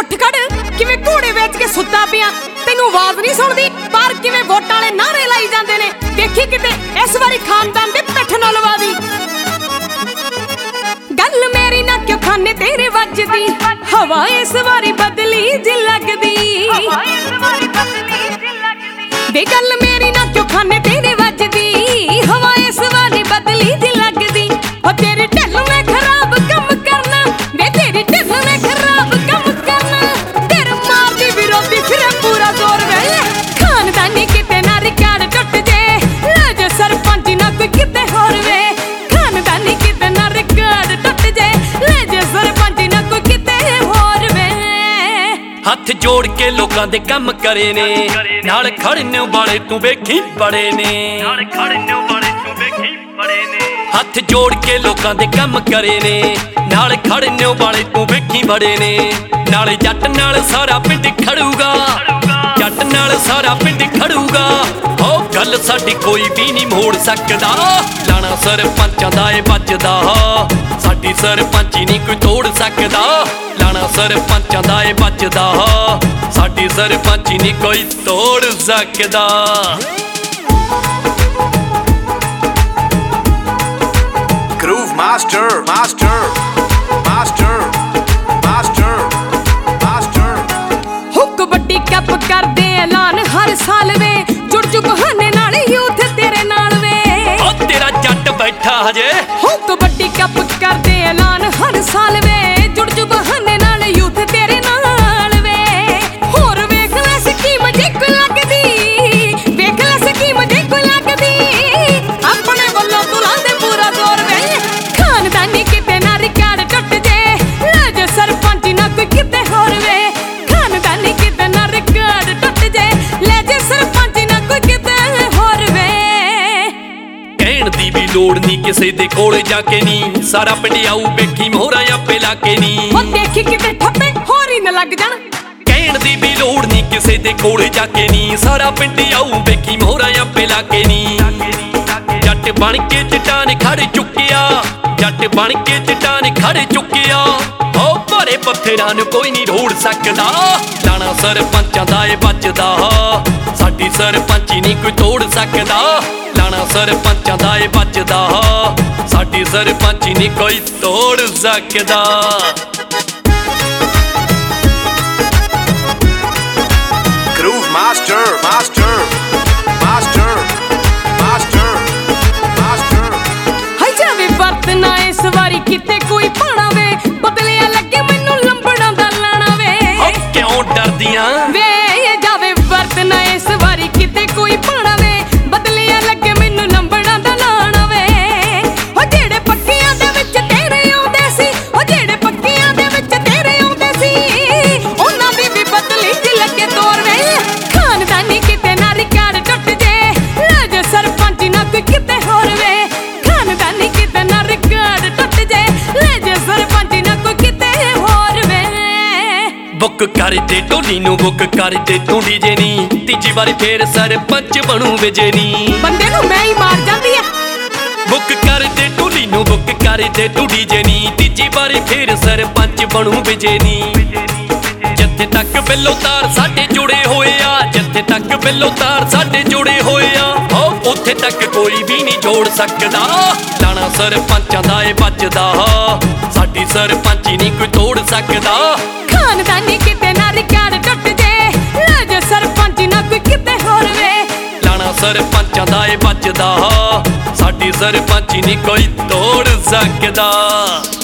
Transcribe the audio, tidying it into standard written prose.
ਉੱਠ ਖੜ ਕਿਵੇਂ ਘੋੜੇ ਵੇਚ ਕੇ ਸੁੱਤਾ ਪਿਆ। ਤੈਨੂੰ ਆਵਾਜ਼ ਨਹੀਂ ਸੁਣਦੀ ਪਰ ਕਿਵੇਂ ਵੋਟਾਂ ਵਾਲੇ ਨਾਰੇ ਲਾਈ ਜਾਂਦੇ ਨੇ। ਦੇਖੀ ਕਿਤੇ ਇਸ ਵਾਰੀ ਖਾਨਦਾਨ ਦੇ ਪਿੱਠ ਨਾਲ ਲਵਾ ਦੀ। ਗੱਲ ਮੇਰੀ ਨਾ ਕਿਉਂ ਖਾਨੇ ਤੇਰੇ ਵੱਜਦੀ, ਹਵਾ ਇਸ ਵਾਰੀ ਬਦਲੀ ਜੀ ਲੱਗਦੀ। ਵੇ ਗੱਲ ਮੇਰੀ ਨਾ ਕਿਉਂ ਖਾਨੇ ਤੇਰੇ ਵੱਜਦੀ, ਹਵਾ ਇਸ ਵਾਰੀ ਬਦਲੀ ਜੀ ਲੱਗਦੀ। ਉਹ ਤੇਰੀ ਢਿੱਲ ਨੇ ਖਰਾਬ ਕੰਮ ਕਰਨਾ, ਵੇ ਤੇਰੀ ਢਿੱਲ ਨੇ ਖਰਾਬ ਕੰਮ ਕਰਨਾ। ਤੇਰੇ ਮਾਂ ਦੀ ਵਿਰੋਧੀ ਫਿਰੇ ਪੂਰਾ ਜ਼ੋਰ ਵੇ। ਖਾਨਦਾਨੀ ਕਿਤੇ ਨਾ ਰਿਕਾਰਡ ਟੁੱਟ ਜੇ, ਲੈ ਜੇ ਸਰਪੰਚ ਨਾ ਕੋਈ ਕਿਤੇ ਹੋਰ ਵੇ। ਖਾਨਦਾਨੀ ਕਿਤੇ ਨਾ ਰਿਕਾਰਡ ਟੁੱਟ ਜੇ, ਲੈ ਜੇ ਸਰਪੰਚ ਨਾ ਕੋਈ ਕਿਤੇ ਹੋਰ ਵੇ। ਹੱਥ ਜੋੜ ਕੇ ਲੋਕਾਂ ਦੇ ਕੰਮ ਕਰੇ ਨੇ, ਨਾਲ ਖੜਨੇ ਵਾਲੇ ਤੂੰ ਵੇਖੀ ਬੜੇ ਨੇ। ਹੱਥ ਜੋੜ ਕੇ ਲੋਕਾਂ ਦੇ ਕੰਮ ਕਰੇ ਨੇ, ਨਾਲ ਖੜਨੇ ਵਾਲੇ ਤੂੰ ਵੇਖੀ ਬੜੇ ਨੇ। ਨਾਲੇ ਜੱਟ ਨਾਲ ਸਾਰਾ ਪਿੰਡ ਖੜੂਗਾ, ਜੱਟ ਨਾਲ ਸਾਰਾ ਪਿੰਡ ਖੜੂਗਾ। ਉਹ ਗੱਲ ਸਾਡੀ ਕੋਈ ਵੀ ਨਹੀਂ ਮੋੜ ਸਕਦਾ, ਲਾਣਾ ਸਰਪੰਚਾਂ ਦਾ ਏ ਵੱਜਦਾ। ਸਾਡੀ ਸਰਪੰਚੀ ਨਹੀਂ ਕੋਈ ਤੋੜ ਸਕਦਾ, ਲਾਣਾ ਸਰਪੰਚਾਂ ਦਾ ਏ ਵੱਜਦਾ। ਸਾਡੀ ਸਰਪੰਚੀ ਨਹੀਂ ਕੋਈ ਤੋੜ ਸਕਦਾ। Groove Master, Master, Master, Master, Master। ਹੋ ਕਬੱਡੀ ਕੱਪ ਕਰਦੇ ਐਲਾਨ ਹਰ ਸਾਲ ਵੇ, ਜੁੜ ਜੁ ਬਹਾਨੇ ਨਾਲ ਯੂਥ ਤੇਰੇ ਨਾਲ ਵੇ। ਉਹ ਤੇਰਾ ਜੱਟ ਬੈਠਾ ਹਜੇ। ਹੋ ਕਬੱਡੀ ਕੱਪ ਕਰਦੇ ਐਲਾਨ ਹਰ ਸਾਲ ਵੇ, ਜੁੜ ਜੁ ਬਹਾਨੇ ਨਾਲ ਯੂਥ ਤੇਰੇ ਨਾਲ ਵੇ। ਹੋਰ ਵੇਖ ਲੈ ਸਕੀਮ ਜੇ ਕੋਈ ਲੱਗਦੀ, ਵੇਖ ਲੈ ਸਕੀਮ ਜੇ ਕੋਈ ਲੱਗਦੀ। ਆਪਣੇ ਵੱਲੋਂ ਤੂੰ ਲਾਂਦੇ ਪੂਰਾ ਜ਼ੋਰ ਵੇ। ਖਾਨਦਾਨੀ ਕਿਤੇ ਨਾ ਰਿਕਾਰਡ ਟੁੱਟ ਜੇ, ਲੈ ਜੇ ਸਰਪੰਚ ਨਾ ਕੋਈ ਕਿਤੇ ਹੋਰ ਵੇ। ਖਾਨਦਾਨੀ ਕਿਤੇ ਨਾ ਰਿਕਾਰਡ ਟੁੱਟ ਜੇ, ਲੈ ਜੇ ਸਰਪੰਚ ਨਾ ਕੋਈ ਕਿਤੇ ਹੋਰ ਵੇ। ਕਹਿਣ ਦੀ ਵੀ ਲੋੜ ਨਹੀਂ ਕਿਸੇ ਦੇ ਕੋਲ ਜਾ ਕੇ ਨੀ, ਸਾਰਾ ਪਿੰਡ ਆਊ ਵੇਖੀ ਮੋਹਰਾਂ ਆਪੇ ਲਾ ਕੇ ਨੀ। ਉਹ ਦੇਖੀ ਕਿਤੇ ਠੱਪੇ ਹੋਰ ਹੀ ਨਾ ਲੱਗ ਜਾਣ। ਕਹਿਣ ਦੀ ਵੀ ਲੋੜ ਨਹੀਂ ਕਿਸੇ ਦੇ ਕੋਲ ਜਾ ਕੇ ਨੀ, ਸਾਰਾ ਪਿੰਡ ਆਊ ਵੇਖੀ ਮੋਹਰਾਂ ਆਪੇ ਲਾ ਕੇ ਨੀ। ਜੱਟ ਬਣ ਕੇ ਚਟਾਨ ਖੜ ਚੁੱਕਿਆ, ਜੱਟ ਬਣ ਕੇ ਚਟਾਨ ਖੜ ਚੁੱਕਿਆ। ਹੋ ਭਾਰੇ ਪੱਥਰਾਂ ਨੂੰ ਕੋਈ ਨਹੀਂ ਰੋੜ ਸਕਦਾ, ਲਾਣਾ ਸਰਪੰਚਾਂ ਦਾ ਏ ਵੱਜਦਾ। ਸਾਡੀ ਸਰਪੰਚੀ ਨਹੀਂ ਕੋਈ ਤੋੜ ਸਕਦਾ, ਲਾਣਾ ਸਰਪੰਚਾਂ ਦਾ ਏ ਵੱਜਦਾ। ਸਾਡੀ ਸਰਪੰਚੀ ਨਹੀਂ ਕੋਈ ਤੋੜ ਸਕਦਾ। Groove Master, Master, Master, Master, Master। ਹਾਈ ਜਾਵੇ ਵਰਤਣਾ ਇਸ ਵਾਰੀ ਕਿਤੇ ਕੋਈ ਪਾਣਾ ਵੇ, ਬਦਲਿਆ ਲੱਗੇ ਮੈਨੂੰ ਲੰਬੜਾਂ ਦਾ ਲਾਣਾ ਵੇ। ਹੋ ਕਿਉਂ ਡਰਦੀਆਂ ਵੇ ਜਾਵੇ ਵਰਤਣਾ ਇਸ ਵਾਰੀ ਕਿਤੇ ਕੋਈ ਪਾਣਾ ਵੇ, ਬਦਲਿਆ ਲੱਗੇ ਮੈਨੂੰ ਲੰਬੜਾਂ ਦਾ ਲਾਣਾ ਵੇ। ਉਹ ਜਿਹੜੇ ਪੱਕੀਆਂ ਦੇ ਵਿੱਚ ਤੇਰੇ ਆਉਂਦੇ ਸੀ, ਉਹ ਜਿਹੜੇ ਪੱਕੀਆਂ ਦੇ ਵਿੱਚ ਤੇਰੇ ਆਉਂਦੇ ਸੀ, ਉਹਨਾਂ ਦੀ ਵੀ ਬਦਲੀ ਜੀ ਲੱਗੇ ਤੋਰ ਵੇ। ਖਾਨਦਾਨੀ ਕਿਤੇ ਨਾ ਰਿਕਾਰਡ ਟੁੱਟ ਜੇ, ਲੈ ਜੇ ਸਰਪੰਚ ਨਾ ਕੋਈ ਕਿਤੇ ਹੋਰ ਵੇ। ਖਾਨਦਾਨੀ ਕਿਤੇ ਨਾ ਰਿਕਾਰਡ ਟੁੱਟ ਜੇ, ਲੈ ਜੇ ਸਰਪੰਚ ਨਾ ਕੋਈ ਕਿਤੇ ਹੋਰ ਵੇ। ਬੁੱਕ ਕਰ ਦੇ ਢੋਲੀ ਨੂੰ, ਬੁੱਕ ਕਰ ਦੇ ਤੂੰ ਡੀਜੇ ਨੀ, ਤੀਜੀ ਵਾਰੀ ਫੇਰ ਸਰਪੰਚ ਬਣੂ ਵਿਜੇ ਨੀ। ਬੰਦੇ ਨੂੰ ਮੈਂ ਹੀ ਮਾਰ ਜਾਂਦੀ ਆ। ਬੁੱਕ ਕਰ ਦੇ ਢੋਲੀ ਨੂੰ, ਬੁੱਕ ਕਰ ਦੇ ਤੂੰ ਡੀਜੇ ਨੀ, ਤੀਜੀ ਵਾਰੀ ਫੇਰ ਸਰਪੰਚ ਬਣੂ ਵਿਜੇ ਨੀ। ਜਿੱਥੇ ਤੱਕ ਬਿੱਲੋ ਤਾਰ ਸਾਡੇ ਜੁੜੇ ਹੋਏ ਆ, ਜਿੱਥੇ ਤੱਕ ਬਿੱਲੋ ਤਾਰ ਸਾਡੇ ਜੁੜੇ ਹੋਏ ਆ, ਉੱਥੇ ਤੱਕ ਕੋਈ ਵੀ ਨਹੀਂ ਜੋੜ ਸਕਦਾ, ਲਾਣਾ ਸਰਪੰਚਾਂ ਦਾ ਏ ਵੱਜਦਾ। ਸਾਡੀ ਸਰਪੰਚੀ ਨਹੀਂ ਕੋਈ ਤੋੜ ਸਕਦਾ। ਖਾਨਦਾਨੀ ਕਿਤੇ ਨਾ ਰਿਕਾਰਡ ਟੁੱਟ ਜੇ, ਲੈ ਜੇ ਸਰਪੰਚ ਨਾ ਕੋਈ ਕਿਤੇ ਹੋਰ ਵੇ। ਲਾਣਾ ਸਰਪੰਚਾਂ ਦਾ ਏ ਵੱਜਦਾ। ਸਾਡੀ ਸਰਪੰਚੀ ਨਹੀਂ ਕੋਈ ਤੋੜ ਸਕਦਾ।